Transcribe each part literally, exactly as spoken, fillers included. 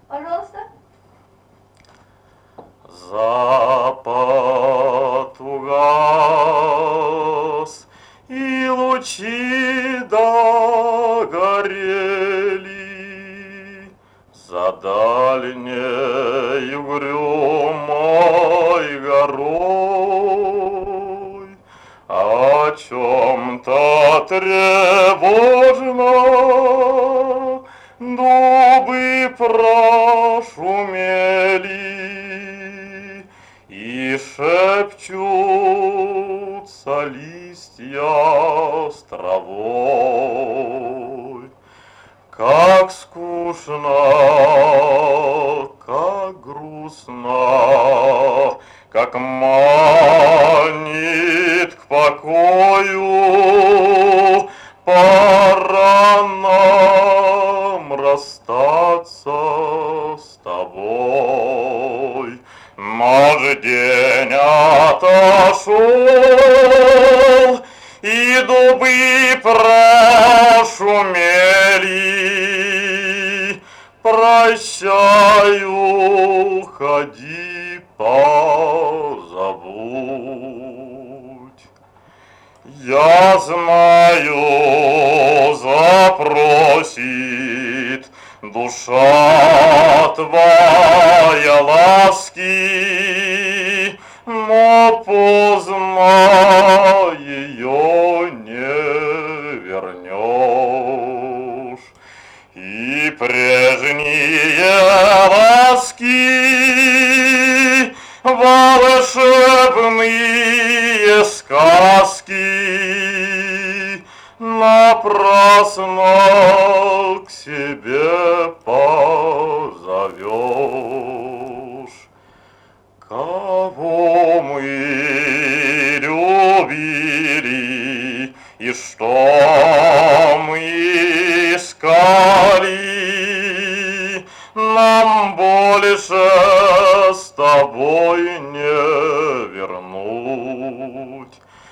Пожалуйста. Запад угас, и лучи догорели за дальней угрюмой горой. О чем-то тревожно дубы прошумели, и шепчутся листья с травой. Как скучно, как грустно, как манит к покою, пора нам расстаться с тобой. Наш день отошел, и дубы прошумели. Прощай, уходи, позабудь. Я знаю, запросит душа твоя ласки, но поздно ее не вернешь. И прежние ласки, волшебные сказки, напрасно к себе позовешь. Кого мы любили и что мы искали, нам больше с тобой не вернуть.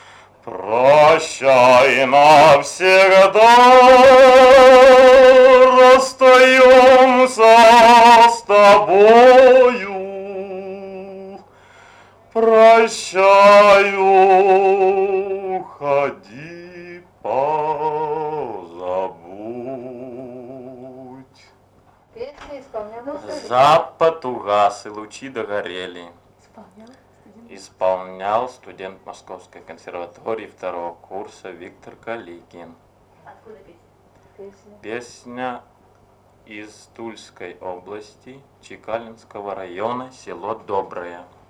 Прощай навсегда, расстаемся с тобою. Прощай, уходи, позабудь. Песня исполняла Запад угас, и лучи догорели. Исполнял студент. Исполнял студент Московской консерватории второго курса Виктор Каликин. Откуда песня? Песня. Песня из Тульской области, Чекалинского района, село Доброе.